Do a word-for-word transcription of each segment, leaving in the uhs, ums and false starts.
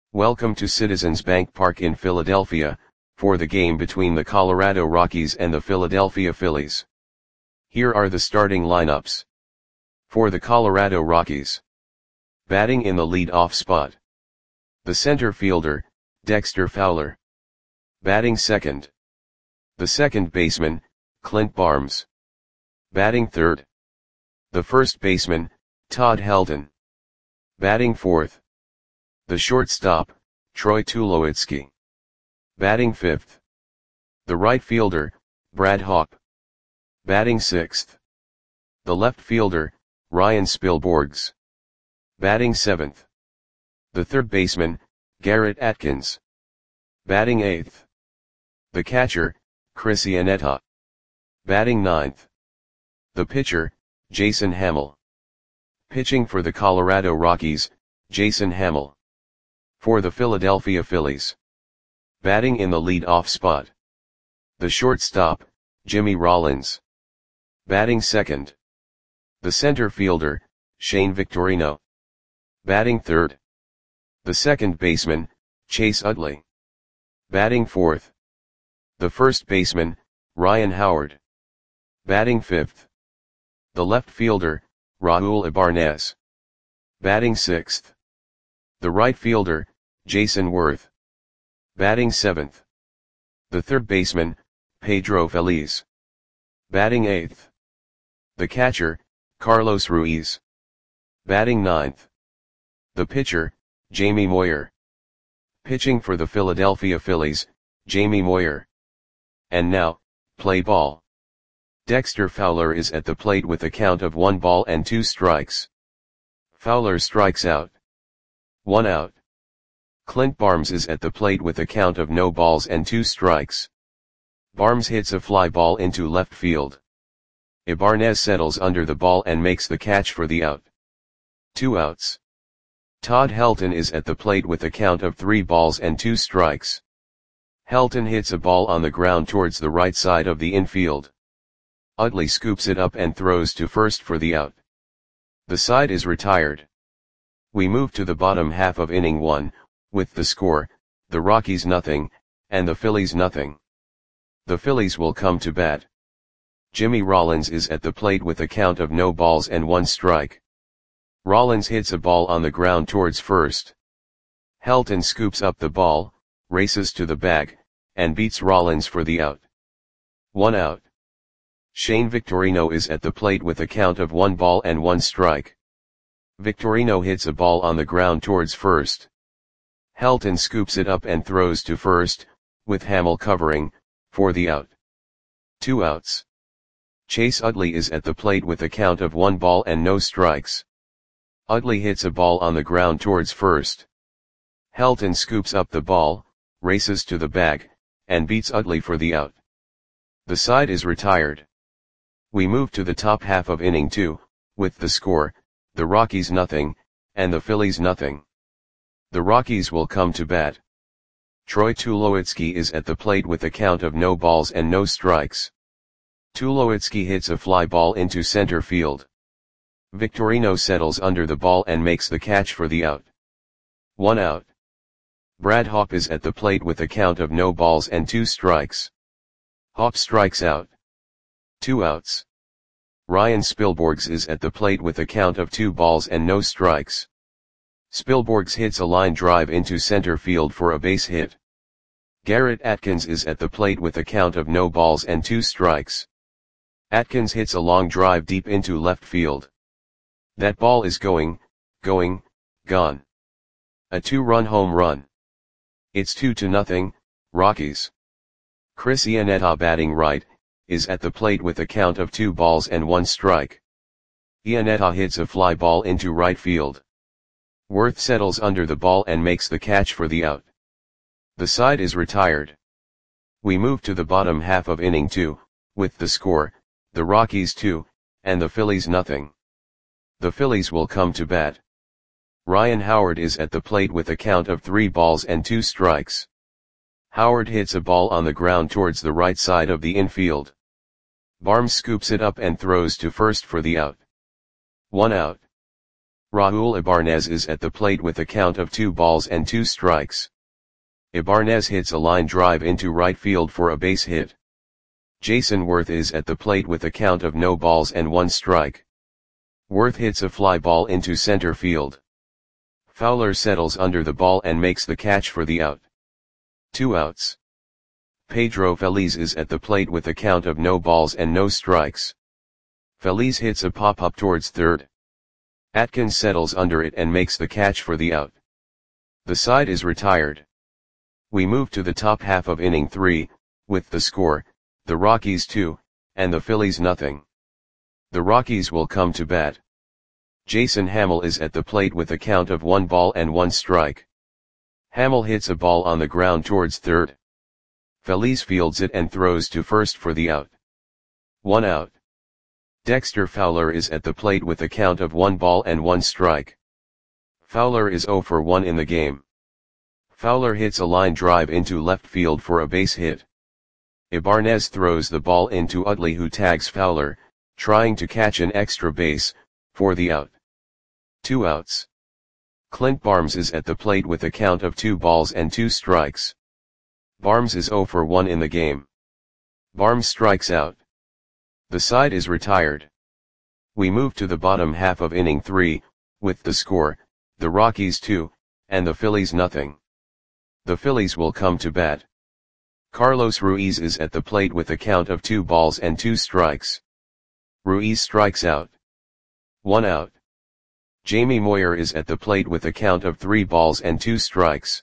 Welcome to Citizens Bank Park in Philadelphia, for the game between the Colorado Rockies and the Philadelphia Phillies. Here are the starting lineups. For the Colorado Rockies. Batting in the lead-off spot. The center fielder, Dexter Fowler. Batting second. The second baseman, Clint Barnes. Batting third. The first baseman, Todd Helton. Batting fourth. The shortstop, Troy Tulowitzki. Batting fifth. The right fielder, Brad Hawpe. Batting sixth. The left fielder, Ryan Spilborghs. Batting seventh. The third baseman, Garrett Atkins. Batting eighth. The catcher, Chris Iannetta. Batting ninth. The pitcher, Jason Hammel. Pitching for the Colorado Rockies, Jason Hammel. For the Philadelphia Phillies. Batting in the lead-off spot. The shortstop, Jimmy Rollins. Batting second. The center fielder, Shane Victorino. Batting third. The second baseman, Chase Utley. Batting fourth. The first baseman, Ryan Howard. Batting fifth. The left fielder, Raul Ibanez. Batting sixth. The right fielder, Jason Worth. Batting seventh. The third baseman, Pedro Feliz. Batting eighth. The catcher, Carlos Ruiz. Batting ninth. The pitcher, Jamie Moyer. Pitching for the Philadelphia Phillies, Jamie Moyer. And now, play ball. Dexter Fowler is at the plate with a count of one ball and two strikes. Fowler strikes out. One out. Clint Barnes is at the plate with a count of no balls and two strikes. Barnes hits a fly ball into left field. Ibanez settles under the ball and makes the catch for the out. Two outs. Todd Helton is at the plate with a count of three balls and two strikes. Helton hits a ball on the ground towards the right side of the infield. Utley scoops it up and throws to first for the out. The side is retired. We move to the bottom half of inning one, with the score, the Rockies nothing, and the Phillies nothing. The Phillies will come to bat. Jimmy Rollins is at the plate with a count of no balls and one strike. Rollins hits a ball on the ground towards first. Helton scoops up the ball, races to the bag, and beats Rollins for the out. One out. Shane Victorino is at the plate with a count of one ball and one strike. Victorino hits a ball on the ground towards first. Helton scoops it up and throws to first, with Hammel covering, for the out. Two outs. Chase Utley is at the plate with a count of one ball and no strikes. Utley hits a ball on the ground towards first. Helton scoops up the ball, races to the bag, and beats Utley for the out. The side is retired. We move to the top half of inning two, with the score, the Rockies nothing, and the Phillies nothing. The Rockies will come to bat. Troy Tulowitzki is at the plate with a count of no balls and no strikes. Tulowitzki hits a fly ball into center field. Victorino settles under the ball and makes the catch for the out. One out. Brad Hawpe is at the plate with a count of no balls and two strikes. Hawpe strikes out. Two outs. Ryan Spilborghs is at the plate with a count of two balls and no strikes. Spilborghs hits a line drive into center field for a base hit. Garrett Atkins is at the plate with a count of no balls and two strikes. Atkins hits a long drive deep into left field. That ball is going, going, gone. A two-run home run. It's two to nothing, Rockies. Chris Iannetta, batting right, is at the plate with a count of two balls and one strike. Iannetta hits a fly ball into right field. Worth settles under the ball and makes the catch for the out. The side is retired. We move to the bottom half of inning two, with the score, the Rockies two, and the Phillies nothing. The Phillies will come to bat. Ryan Howard is at the plate with a count of three balls and two strikes. Howard hits a ball on the ground towards the right side of the infield. Barnes scoops it up and throws to first for the out. One out. Raul Ibarnez is at the plate with a count of two balls and two strikes. Ibarnez hits a line drive into right field for a base hit. Jason Worth is at the plate with a count of no balls and one strike. Worth hits a fly ball into center field. Fowler settles under the ball and makes the catch for the out. Two outs. Pedro Feliz is at the plate with a count of no balls and no strikes. Feliz hits a pop-up towards third. Atkins settles under it and makes the catch for the out. The side is retired. We move to the top half of inning three, with the score, the Rockies two, and the Phillies nothing. The Rockies will come to bat. Jason Hammel is at the plate with a count of one ball and one strike. Hammel hits a ball on the ground towards third. Feliz fields it and throws to first for the out. One out. Dexter Fowler is at the plate with a count of one ball and one strike. Fowler is zero for one in the game. Fowler hits a line drive into left field for a base hit. Ibarnez throws the ball into Utley, who tags Fowler, trying to catch an extra base, for the out. Two outs. Clint Barnes is at the plate with a count of two balls and two strikes. Barnes is zero for one in the game. Barnes strikes out. The side is retired. We move to the bottom half of inning three, with the score, the Rockies two, and the Phillies nothing. The Phillies will come to bat. Carlos Ruiz is at the plate with a count of two balls and two strikes. Ruiz strikes out. One out. Jamie Moyer is at the plate with a count of three balls and two strikes.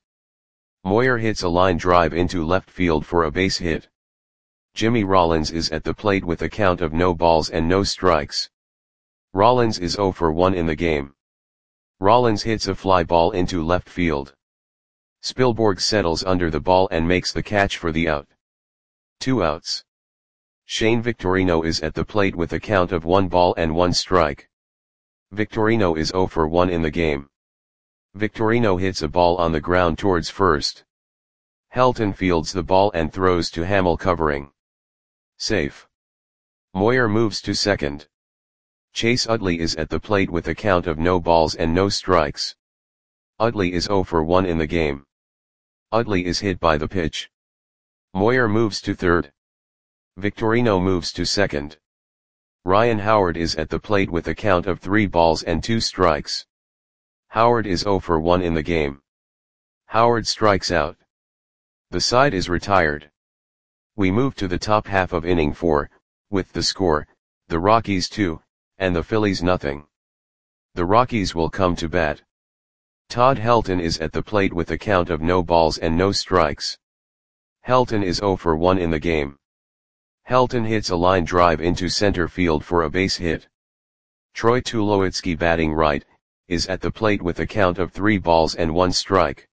Moyer hits a line drive into left field for a base hit. Jimmy Rollins is at the plate with a count of no balls and no strikes. Rollins is zero for one in the game. Rollins hits a fly ball into left field. Spielborg settles under the ball and makes the catch for the out. Two outs. Shane Victorino is at the plate with a count of one ball and one strike. Victorino is zero for one in the game. Victorino hits a ball on the ground towards first. Helton fields the ball and throws to Hammel covering. Safe. Moyer moves to second. Chase Utley is at the plate with a count of no balls and no strikes. Utley is zero for one in the game. Utley is hit by the pitch. Moyer moves to third. Victorino moves to second. Ryan Howard is at the plate with a count of three balls and two strikes. Howard is zero for one in the game. Howard strikes out. The side is retired. We move to the top half of inning four, with the score, the Rockies two, and the Phillies nothing. The Rockies will come to bat. Todd Helton is at the plate with a count of no balls and no strikes. Helton is zero for one in the game. Helton hits a line drive into center field for a base hit. Troy Tulowitzki, batting right, is at the plate with a count of three balls and one strike.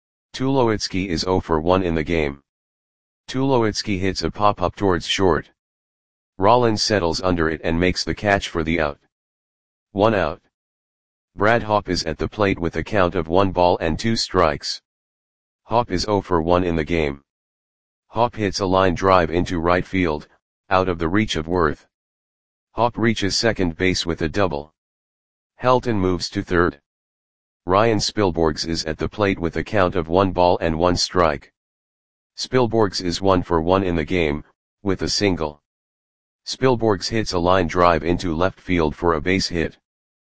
Tulowitzki is zero for one in the game. Tulowitzki hits a pop-up towards short. Rollins settles under it and makes the catch for the out. One out. Brad Hawpe is at the plate with a count of one ball and two strikes. Hawpe is zero for one in the game. Hawpe hits a line drive into right field, out of the reach of Worth. Hawpe reaches second base with a double. Helton moves to third. Ryan Spielborgs is at the plate with a count of one ball and one strike. Spielborgs is one for one in the game, with a single. Spielborgs hits a line drive into left field for a base hit.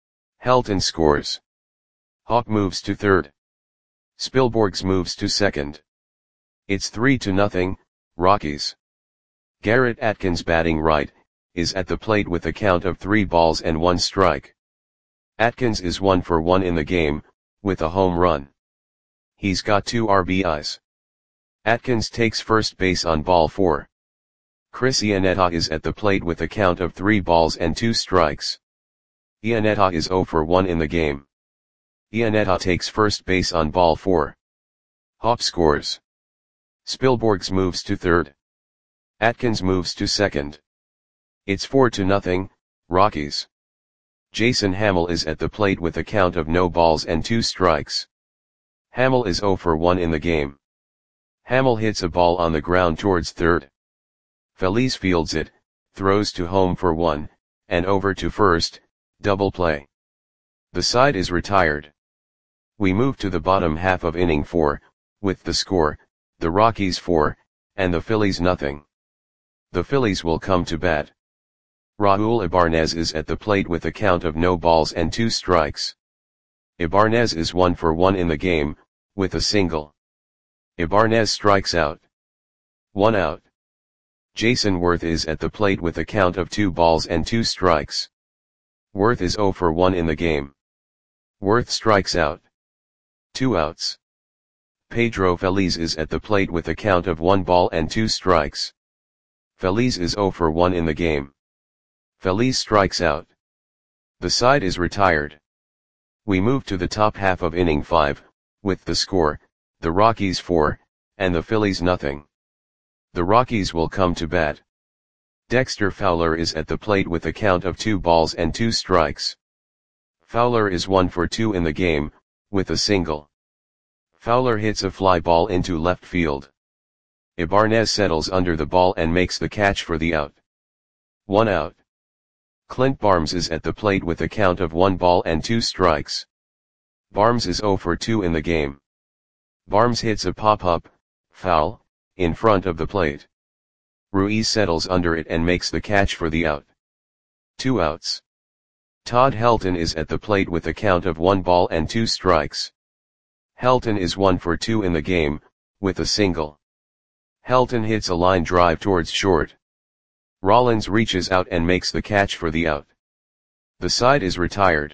Helton scores. Hawpe moves to third. Spielborgs moves to second. It's three to nothing, Rockies. Garrett Atkins, batting right, is at the plate with a count of three balls and one strike. Atkins is one for one in the game, with a home run. He's got two R B Is. Atkins takes first base on ball four. Chris Iannetta is at the plate with a count of three balls and two strikes. Iannetta is zero for one in the game. Iannetta takes first base on ball four. Hawpe scores. Spielborgs moves to third. Atkins moves to second. It's four to nothing, Rockies. Jason Hammel is at the plate with a count of no balls and two strikes. Hammel is zero for one in the game. Hammel hits a ball on the ground towards third. Feliz fields it, throws to home for one, and over to first, double play. The side is retired. We move to the bottom half of inning four, with the score, the Rockies four, and the Phillies nothing. The Phillies will come to bat. Raul Ibanez is at the plate with a count of no balls and two strikes. Ibanez is one for one in the game, with a single. Ibanez strikes out. One out. Jason Worth is at the plate with a count of two balls and two strikes. Worth is zero for one in the game. Worth strikes out. Two outs. Pedro Feliz is at the plate with a count of one ball and two strikes. Feliz is zero for one in the game. Feliz strikes out. The side is retired. We move to the top half of inning five, with the score, the Rockies four, and the Phillies nothing. The Rockies will come to bat. Dexter Fowler is at the plate with a count of two balls and two strikes. Fowler is one for two in the game, with a single. Fowler hits a fly ball into left field. Ibanez settles under the ball and makes the catch for the out. One out. Clint Barnes is at the plate with a count of one ball and two strikes. Barnes is zero for two in the game. Barnes hits a pop-up, foul, in front of the plate. Ruiz settles under it and makes the catch for the out. Two outs. Todd Helton is at the plate with a count of one ball and two strikes. Helton is one for two in the game, with a single. Helton hits a line drive towards short. Rollins reaches out and makes the catch for the out. The side is retired.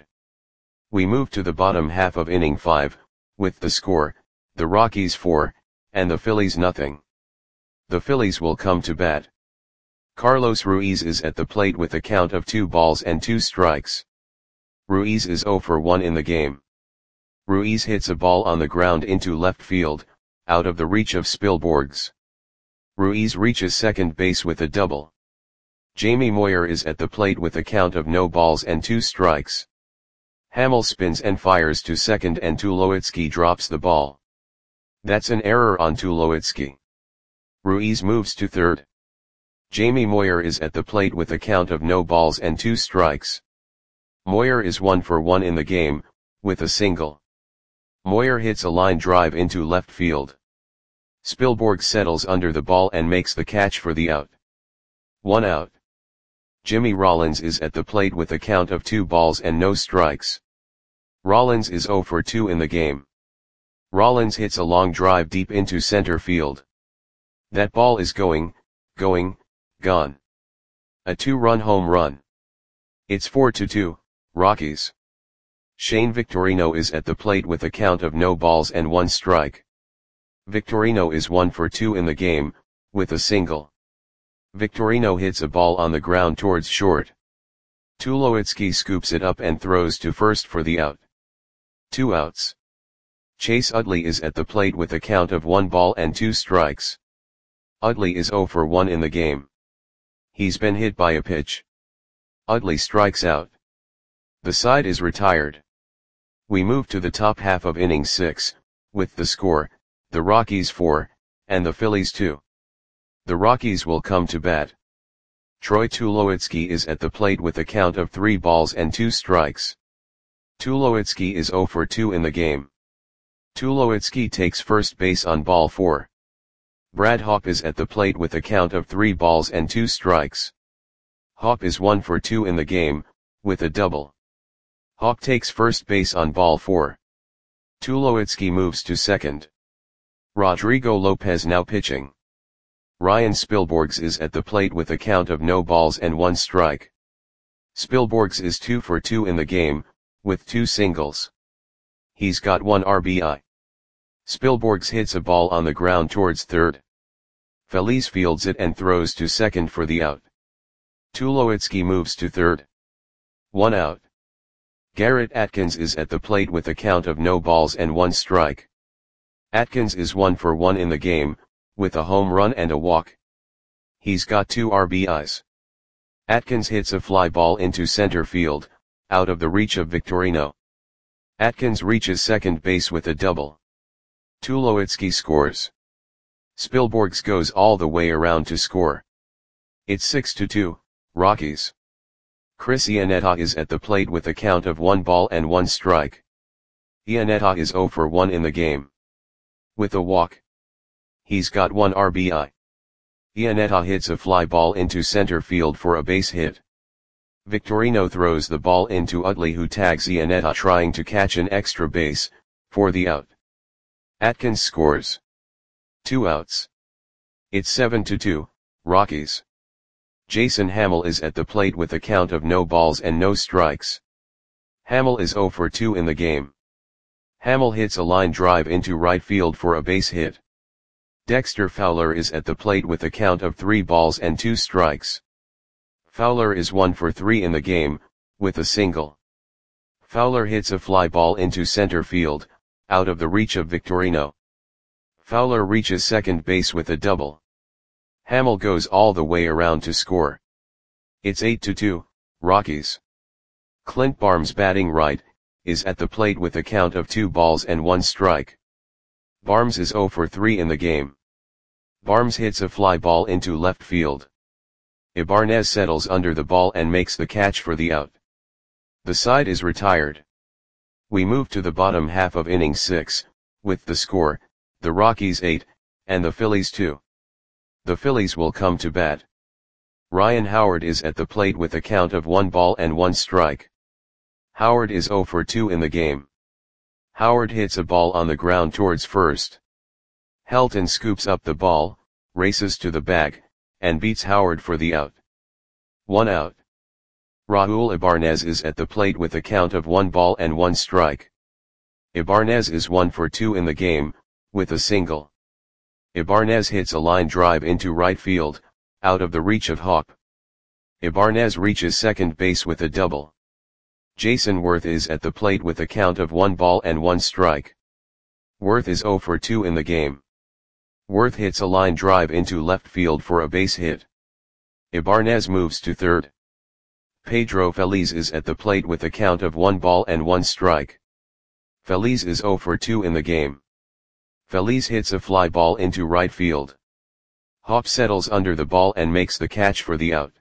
We move to the bottom half of inning five, with the score, the Rockies four, and the Phillies nothing. The Phillies will come to bat. Carlos Ruiz is at the plate with a count of two balls and two strikes. Ruiz is zero for one in the game. Ruiz hits a ball on the ground into left field, out of the reach of Spielborgs. Ruiz reaches second base with a double. Jamie Moyer is at the plate with a count of no balls and two strikes. Hamill spins and fires to second and Tulowitzki drops the ball. That's an error on Tulowitzki. Ruiz moves to third. Jamie Moyer is at the plate with a count of no balls and two strikes. Moyer is one for one in the game, with a single. Moyer hits a line drive into left field. Spielborg settles under the ball and makes the catch for the out. One out. Jimmy Rollins is at the plate with a count of two balls and no strikes. Rollins is zero for two in the game. Rollins hits a long drive deep into center field. That ball is going, going, gone. A two-run home run. It's four to two, Rockies. Shane Victorino is at the plate with a count of no balls and one strike. Victorino is one for two in the game, with a single. Victorino hits a ball on the ground towards short. Tulowitzki scoops it up and throws to first for the out. Two outs. Chase Utley is at the plate with a count of one ball and two strikes. Utley is zero for one in the game. He's been hit by a pitch. Utley strikes out. The side is retired. We move to the top half of inning six, with the score, the Rockies four, and the Phillies two. The Rockies will come to bat. Troy Tulowitzki is at the plate with a count of three balls and two strikes. Tulowitzki is zero for two in the game. Tulowitzki takes first base on ball four. Brad Hawpe is at the plate with a count of three balls and two strikes. Hawpe is one for two in the game, with a double. Hawpe takes first base on ball four. Tulowitzki moves to second. Rodrigo Lopez now pitching. Ryan Spielborgs is at the plate with a count of no balls and one strike. Spielborgs is two for two in the game, with two singles. He's got one R B I. Spielborgs hits a ball on the ground towards third. Feliz fields it and throws to second for the out. Tulowitzki moves to third. One out. Garrett Atkins is at the plate with a count of no balls and one strike. Atkins is one for one in the game, with a home run and a walk. He's got two R B Is. Atkins hits a fly ball into center field, out of the reach of Victorino. Atkins reaches second base with a double. Tulowitzki scores. Spielborgs goes all the way around to score. It's six to two, Rockies. Chris Iannetta is at the plate with a count of one ball and one strike. Iannetta is zero for one in the game. With a walk. He's got one R B I. Iannetta hits a fly ball into center field for a base hit. Victorino throws the ball into Utley, who tags Iannetta trying to catch an extra base, for the out. Atkins scores. Two outs. It's seven to two, Rockies. Jason Hammel is at the plate with a count of no balls and no strikes. Hammel is zero for two in the game. Hammel hits a line drive into right field for a base hit. Dexter Fowler is at the plate with a count of three balls and two strikes. Fowler is one for three in the game, with a single. Fowler hits a fly ball into center field, out of the reach of Victorino. Fowler reaches second base with a double. Hammel goes all the way around to score. It's eight to two, Rockies. Clint Barnes, batting right, is at the plate with a count of two balls and one strike. Barnes is zero for three in the game. Barnes hits a fly ball into left field. Ibanez settles under the ball and makes the catch for the out. The side is retired. We move to the bottom half of inning six, with the score, the Rockies eight, and the Phillies two. The Phillies will come to bat. Ryan Howard is at the plate with a count of one ball and one strike. Howard is zero for two in the game. Howard hits a ball on the ground towards first. Helton scoops up the ball, races to the bag, and beats Howard for the out. One out. Raul Ibanez is at the plate with a count of one ball and one strike. Ibanez is one for two in the game, with a single. Ibanez hits a line drive into right field, out of the reach of Hop. Ibanez reaches second base with a double. Jason Worth is at the plate with a count of one ball and one strike. Worth is zero for two in the game. Worth hits a line drive into left field for a base hit. Ibanez moves to third. Pedro Feliz is at the plate with a count of one ball and one strike. Feliz is zero for two in the game. Feliz hits a fly ball into right field. Hop settles under the ball and makes the catch for the out.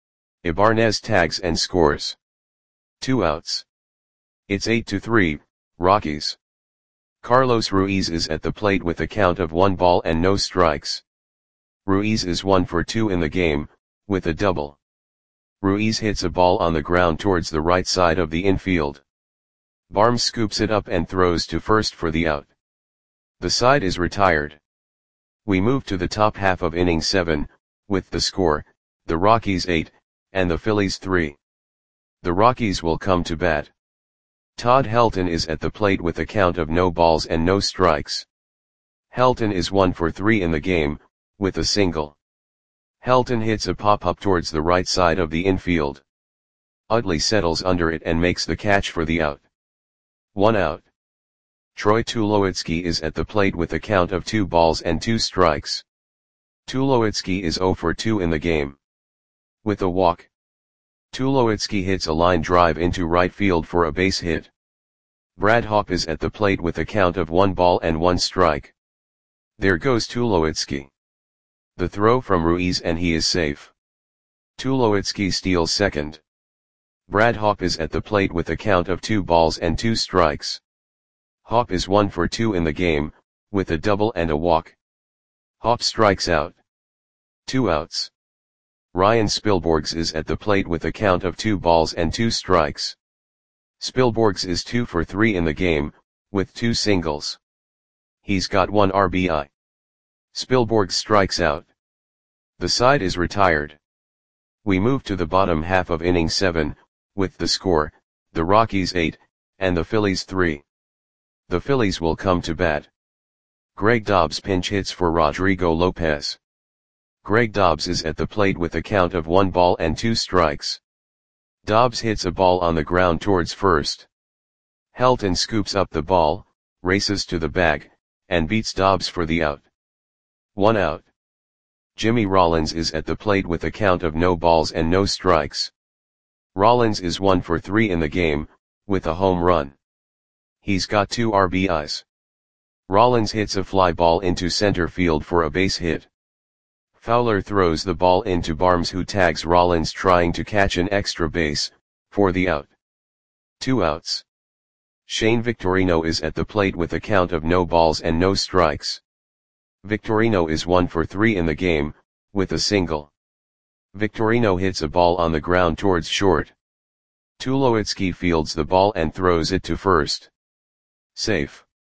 Ibanez tags and scores. Two outs. It's eight to three, Rockies. Carlos Ruiz is at the plate with a count of one ball and no strikes. Ruiz is one for two in the game, with a double. Ruiz hits a ball on the ground towards the right side of the infield. Barnes scoops it up and throws to first for the out. The side is retired. We move to the top half of inning seven, with the score, the Rockies eight, and the Phillies three. The Rockies will come to bat. Todd Helton is at the plate with a count of no balls and no strikes. Helton is one for three in the game, with a single. Helton hits a pop-up towards the right side of the infield. Utley settles under it and makes the catch for the out. One out. Troy Tulowitzki is at the plate with a count of two balls and two strikes. Tulowitzki is zero for two in the game. With a walk. Tulowitzki hits a line drive into right field for a base hit. Brad Hawpe is at the plate with a count of one ball and one strike. There goes Tulowitzki. The throw from Ruiz and he is safe. Tulowitzki steals second. Brad Hawpe is at the plate with a count of two balls and two strikes. Hawpe is one for two in the game, with a double and a walk. Hawpe strikes out. Two outs. Ryan Spilborghs is at the plate with a count of two balls and two strikes. Spilborghs is two for three in the game, with two singles. He's got one R B I. Spilborghs strikes out. The side is retired. We move to the bottom half of inning seven, with the score, the Rockies eight, and the Phillies three. The Phillies will come to bat. Greg Dobbs pinch hits for Rodrigo Lopez. Greg Dobbs is at the plate with a count of one ball and two strikes. Dobbs hits a ball on the ground towards first. Helton scoops up the ball, races to the bag, and beats Dobbs for the out. One out. Jimmy Rollins is at the plate with a count of no balls and no strikes. Rollins is one for three in the game, with a home run. He's got two R B Is. Rollins hits a fly ball into center field for a base hit. Fowler throws the ball into Barnes, who tags Rollins trying to catch an extra base, for the out. Two outs. Shane Victorino is at the plate with a count of no balls and no strikes. Victorino is one for three in the game, with a single. Victorino hits a ball on the ground towards short. Tulowitzki fields the ball and throws it to first. Safe.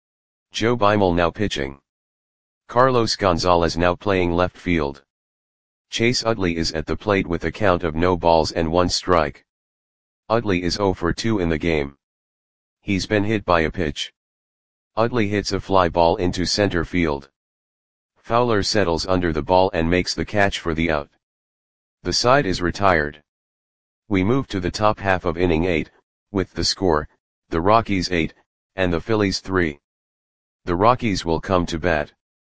Joe Beimel now pitching. Carlos Gonzalez now playing left field. Chase Utley is at the plate with a count of no balls and one strike. Utley is zero for two in the game. He's been hit by a pitch. Utley hits a fly ball into center field. Fowler settles under the ball and makes the catch for the out. The side is retired. We move to the top half of inning eight, with the score, the Rockies eight, and the Phillies three. The Rockies will come to bat.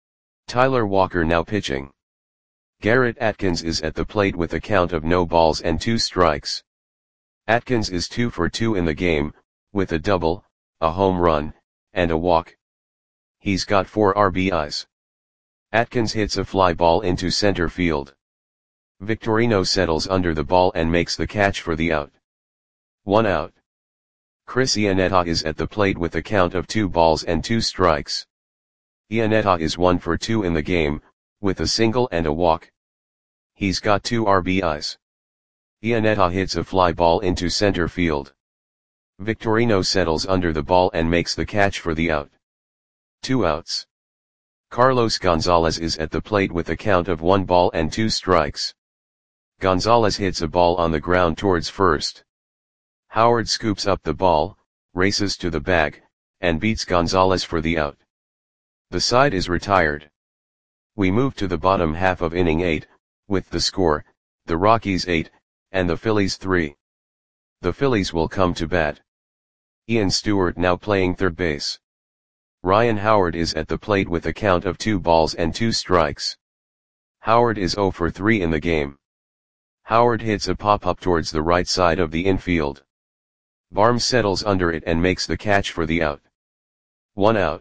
Tyler Walker now pitching. Garrett Atkins is at the plate with a count of no balls and two strikes. Atkins is two for two in the game, with a double, a home run, and a walk. He's got four R B Is. Atkins hits a fly ball into center field. Victorino settles under the ball and makes the catch for the out. One out. Chris Iannetta is at the plate with a count of two balls and two strikes. Iannetta is one for two in the game, with a single and a walk. He's got two R B Is. Iannetta hits a fly ball into center field. Victorino settles under the ball and makes the catch for the out. Two outs. Carlos Gonzalez is at the plate with a count of one ball and two strikes. Gonzalez hits a ball on the ground towards first. Howard scoops up the ball, races to the bag, and beats Gonzalez for the out. The side is retired. We move to the bottom half of inning eight, with the score, the Rockies eight, and the Phillies three. The Phillies will come to bat. Ian Stewart now playing third base. Ryan Howard is at the plate with a count of two balls and two strikes. Howard is zero for three in the game. Howard hits a pop-up towards the right side of the infield. Barnes settles under it and makes the catch for the out. One out.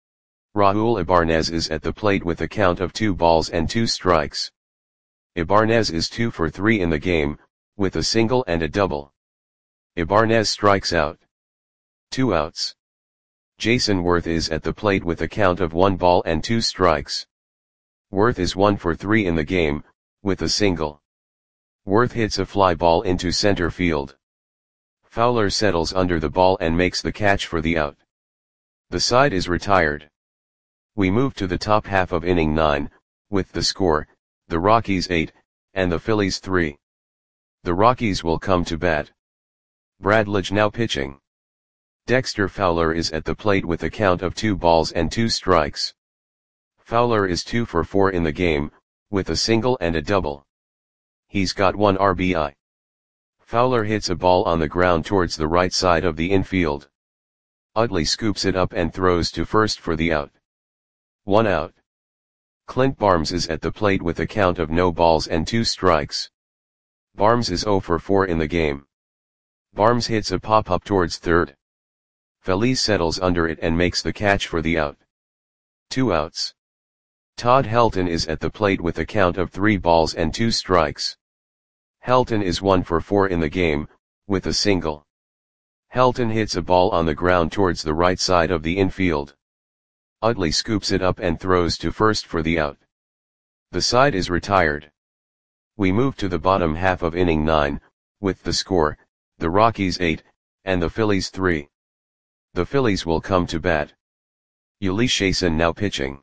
Raul Ibanez is at the plate with a count of two balls and two strikes. Ibanez is two for three in the game, with a single and a double. Ibanez strikes out. Two outs. Jason Worth is at the plate with a count of one ball and two strikes. Worth is one for three in the game, with a single. Worth hits a fly ball into center field. Fowler settles under the ball and makes the catch for the out. The side is retired. We move to the top half of inning nine, with the score, the Rockies eight, and the Phillies three. The Rockies will come to bat. Brad Lidge now pitching. Dexter Fowler is at the plate with a count of two balls and two strikes. Fowler is two for four in the game, with a single and a double. He's got one R B I. Fowler hits a ball on the ground towards the right side of the infield. Utley scoops it up and throws to first for the out. One out. Clint Barnes is at the plate with a count of no balls and two strikes. Barnes is zero for four in the game. Barnes hits a pop-up towards third. Feliz settles under it and makes the catch for the out. Two outs. Todd Helton is at the plate with a count of three balls and two strikes. Helton is one for four in the game, with a single. Helton hits a ball on the ground towards the right side of the infield. Utley scoops it up and throws to first for the out. The side is retired. We move to the bottom half of inning nine, with the score, the Rockies eight, and the Phillies three. The Phillies will come to bat. Ulysses Chason now pitching.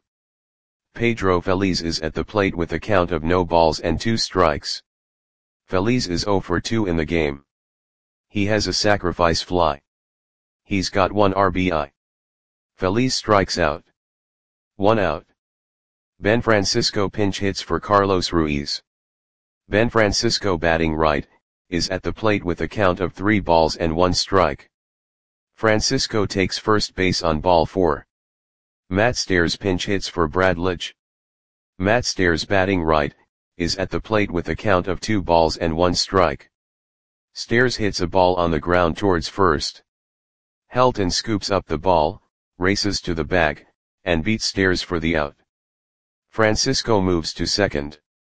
Pedro Feliz is at the plate with a count of no balls and two strikes. Feliz is zero for two in the game. He has a sacrifice fly. He's got one R B I. Feliz strikes out. One out. Ben Francisco pinch hits for Carlos Ruiz. Ben Francisco batting right, is at the plate with a count of three balls and one strike. Francisco takes first base on ball four. Matt Stairs pinch hits for Brad Lidge. Matt Stairs batting right, is at the plate with a count of two balls and one strike. Stairs hits a ball on the ground towards first. Helton scoops up the ball, races to the bag, and beats Stairs for the out. Francisco moves to second.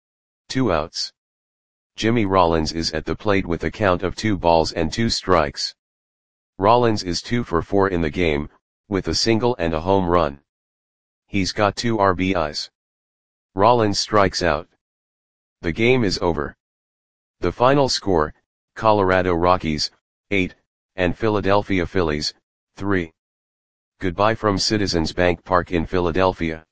Two outs. Jimmy Rollins is at the plate with a count of two balls and two strikes. Rollins is two for four in the game, with a single and a home run. He's got two R B Is. Rollins strikes out. The game is over. The final score, Colorado Rockies, eight, and Philadelphia Phillies, three. Goodbye from Citizens Bank Park in Philadelphia.